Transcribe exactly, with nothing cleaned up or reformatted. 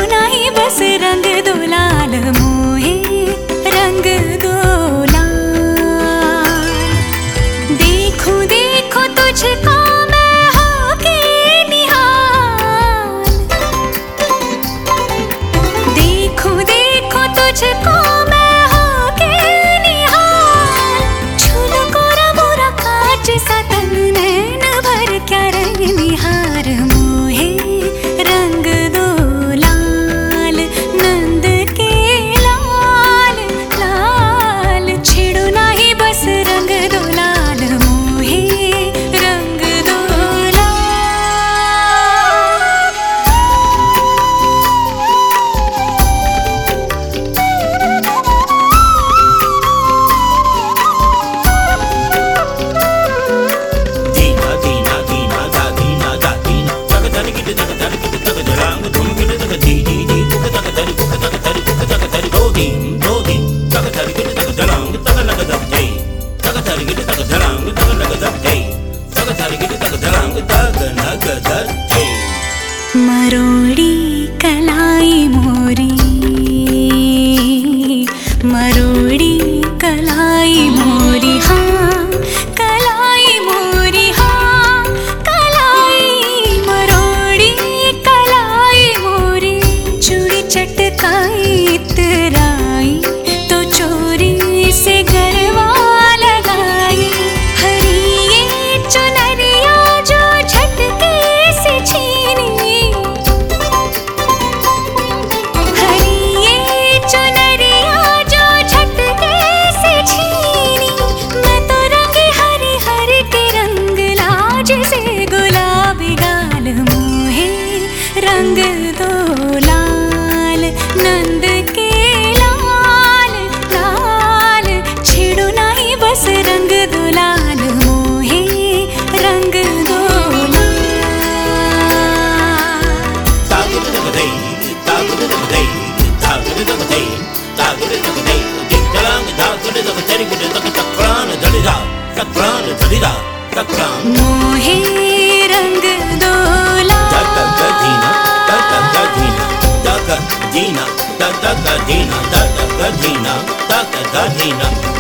नहीं बस रंग दो लाल मोहे रंग दो लाल। देखूं देखूं तुझको मैं होके निहाल, देखूं देखूं तुझको मैं होके निहाल। छूलो कोरा मोरा कांच सा तन नैन भर क्या रंग निहार मोहे रंग दो लाल। नंद के लाल लाल छेड़ो नहीं बस रंग दो लाल मोहे रंग दो Dina, Dina, Dina, da, Dina, da, Dina. Taka tari kita, taka tari kita, taka jarang. Tum kita, taka di, di, di. Buka taka tari, buka taka tari, buka taka tari. Do di, do di. Taka tari kita, taka jarang. Taka naga da, hey. Taka tari kita, taka jarang. Taka naga da, hey. Taka tari kita, taka jarang. Taka naga da, hey. मरोड़ी कलाई मोरी, मरोड़ी कलाई मोरी हाँ कलाई मोरी हाँ कलाई। मरोड़ी कलाई मोरी चूड़ी चटकाई इतराई तो चोरी से गरबा लगाई। हरी ये चुनरिया जो झटके से छीनी, हरी ये चुनरिया जो झटके से छीनी। मैं तो रंगी हरी हरी के रंग लाज से गुलाबी गाल मोहे रंग दो लाल। नंद के लाल लाल छेड़ो नहीं बस रंग दो लाल मोहे रंग दो लाल। Taka taka day, taka taka day, taka taka day, taka taka day. Dik jarang, taka taka tari kita, taka takran, dari da, takran, dari da, takran. मोहे रंग दो लाल। Da da da dina, da da da dina, da da dina, da da da dina, da da da dina, da da da dina.